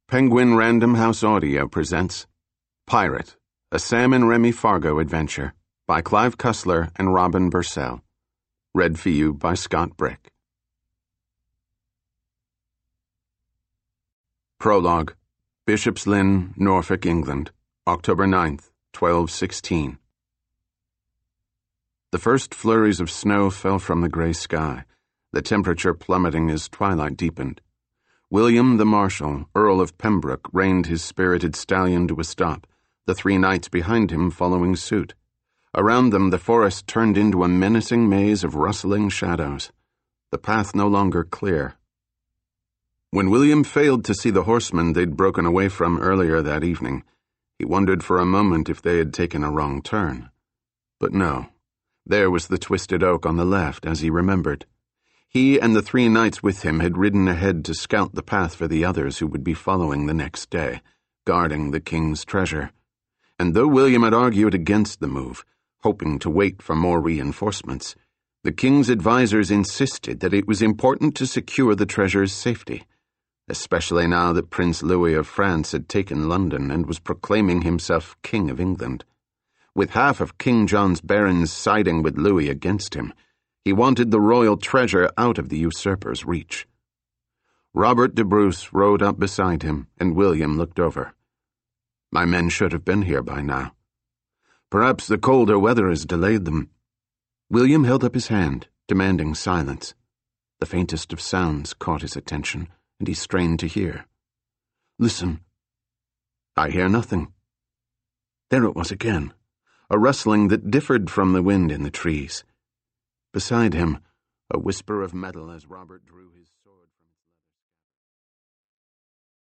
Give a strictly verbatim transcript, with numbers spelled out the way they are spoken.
Penguin Random House Audio presents Pirate, a Sam and Remy Fargo adventure by Clive Cussler and Robin Bursell. Read for you by Scott Brick. Prologue. Bishop's Lynn, Norfolk, England, October ninth, twelve sixteen. The first flurries of snow fell from the gray sky, the temperature plummeting as twilight deepened. William the Marshal, Earl of Pembroke, reined his spirited stallion to a stop, the three knights behind him following suit. Around them the forest turned into a menacing maze of rustling shadows, the path no longer clear. When William failed to see the horsemen they'd broken away from earlier that evening, he wondered for a moment if they had taken a wrong turn. But no, there was the twisted oak on the left, as he remembered. He and the three knights with him had ridden ahead to scout the path for the others who would be following the next day, guarding the king's treasure. And though William had argued against the move, hoping to wait for more reinforcements, the king's advisers insisted that it was important to secure the treasure's safety, especially now that Prince Louis of France had taken London and was proclaiming himself King of England. With half of King John's barons siding with Louis against him, he wanted the royal treasure out of the usurper's reach. Robert de Bruce rode up beside him, and William looked over. My men should have been here by now. Perhaps the colder weather has delayed them. William held up his hand, demanding silence. The faintest of sounds caught his attention, and he strained to hear. Listen. I hear nothing. There it was again, a rustling that differed from the wind in the trees. Beside him, a whisper of metal as Robert drew his